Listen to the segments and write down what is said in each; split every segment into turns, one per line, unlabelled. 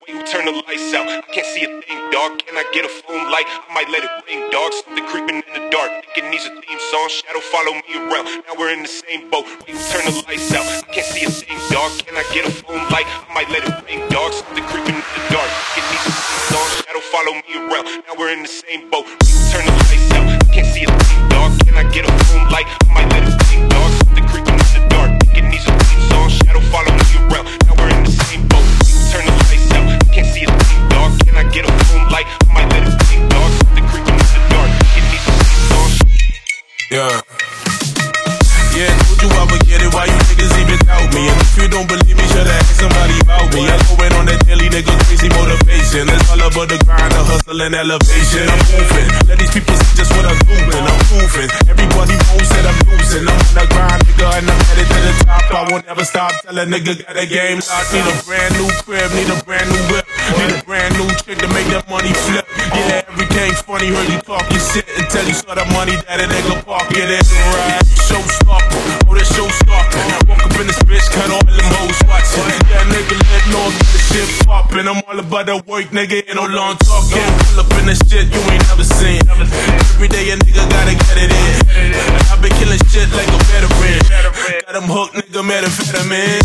Who turn the lights out? I can't see a thing, dog. Can I get a phone light? I might let it ring, dog. Something creeping in the dark. Thinking needs a theme song. Shadow follow me around. Now we're in the same boat. Who turn the lights out? I can't see a thing, dog. Can I get a phone light? I might let it ring, dog. Something creeping in the dark. Thinking needs a theme song. Shadow follow me around. Now we're in the same boat. Who turn the lights out? I can't see a thing, dog. Can I get a phone light? I might let it ring, dog. Something creeping in the dark. Thinking needs a theme song. Shadow follow me around. Now we're in the same boat. Turn the lights out, can't see a thing, dog. Can I get a phone light? I might let it ring, dog. Something creeping in the dark. It needs a theme song.
Yeah. Yeah, told you I would get it. Why you niggas even doubt me? And if you don't believe me, should ask somebody about me. I go in on that daily nigga crazy motivation. It's all about the grind, the hustle and elevation. I'm moving. Let these people see just what I'm doing. I'm moving. Everybody knows that I'm losing. I'm on the grind, nigga, and I'm headed to the top. I won't ever stop. Tell a nigga got a game locked. Need a brand new crib, need a brand new whip, need a brand new chick to make that money flip. Yeah, everything funny. Heard you talking shit until you saw the money that a nigga pocket it. Right. Showstopper, oh that showstopper. Walk up in this bitch, cut all them hoes watching. Yeah, nigga, let no get the shit poppin'. I'm all about that work, nigga, ain't no long talking. Pull up in this shit you ain't never seen. Every day a nigga gotta get it in. And I been killing shit like a veteran. Got him hooked, nigga, methamphetamine.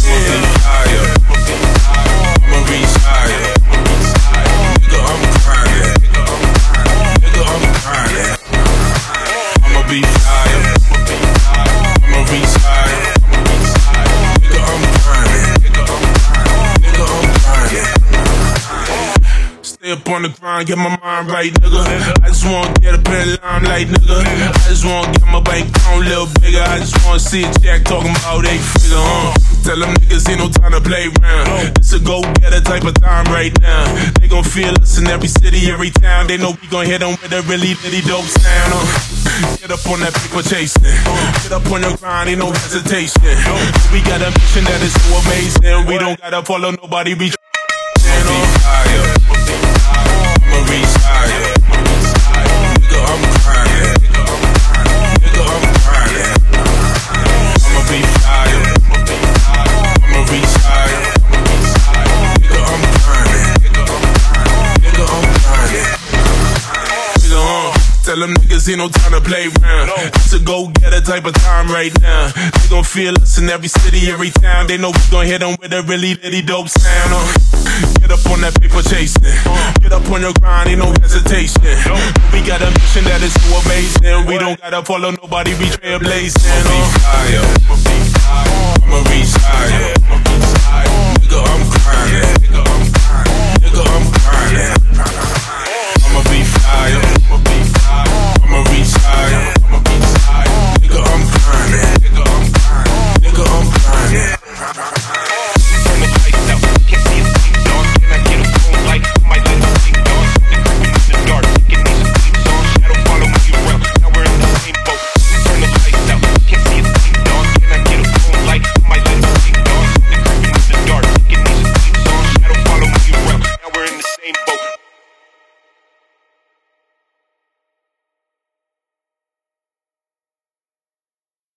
I'ma reach higher. Nigga, I'm grinding. Nigga, I'm grinding. I'ma be higher. I'ma reach higher. Nigga, I'm grinding. Nigga, I'm grinding. Stay up on the grind, get my mind right, nigga. I just wanna get up in the limelight, nigga. I just wanna get my bank account a little bigger. I just wanna see a jack talking about 8 figure, Tell them niggas ain't no time to play around. It's a go-getter type of time right now. They gon' feel us in every city, every town. They know we gon' hit them with a really dope sound. Get up on that paper chasing. Get up on your grind, ain't no hesitation. We got a mission that is so amazing. We don't gotta follow nobody, we I'ma reach higher. Nigga, I'm grinding. Nigga, I'm grinding. I'ma be higher. I'ma reach higher. Nigga, I'm grinding. Nigga, I'm grinding. Tell them niggas ain't no time to play around. It's a go-getter type of time right now. They gon' feel us in every city, every town. They know we gon' hit them with a really dope sound. Get up on that paper chasing. Get up on your grind, ain't no hesitation. We got a mission that is so amazing. We don't gotta follow nobody, we trailblazing. I'ma be higher. I'ma reach higher. Nigga, I'm grinding.